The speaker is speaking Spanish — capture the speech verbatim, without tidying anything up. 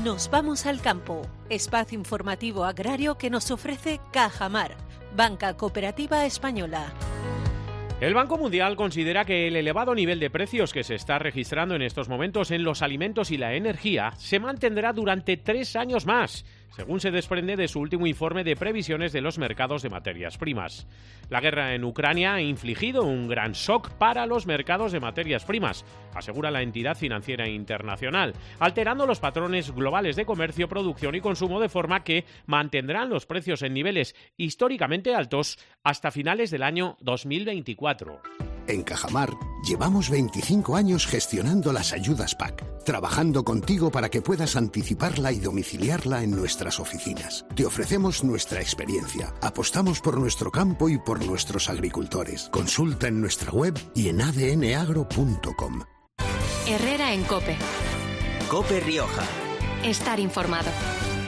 Nos vamos al campo, espacio informativo agrario que nos ofrece Cajamar, Banca Cooperativa Española. El Banco Mundial considera que el elevado nivel de precios que se está registrando en estos momentos en los alimentos y la energía se mantendrá durante tres años más, según se desprende de su último informe de previsiones de los mercados de materias primas. La guerra en Ucrania ha infligido un gran shock para los mercados de materias primas, asegura la entidad financiera internacional, alterando los patrones globales de comercio, producción y consumo de forma que mantendrán los precios en niveles históricamente altos hasta finales del año dos mil veinticuatro. En Cajamar llevamos veinticinco años gestionando las ayudas P A C, trabajando contigo para que puedas anticiparla y domiciliarla en nuestras oficinas. Te ofrecemos nuestra experiencia, apostamos por nuestro campo y por nuestros agricultores. Consulta en nuestra web y en a d n agro punto com. Herrera en COPE. COPE Rioja. Estar informado.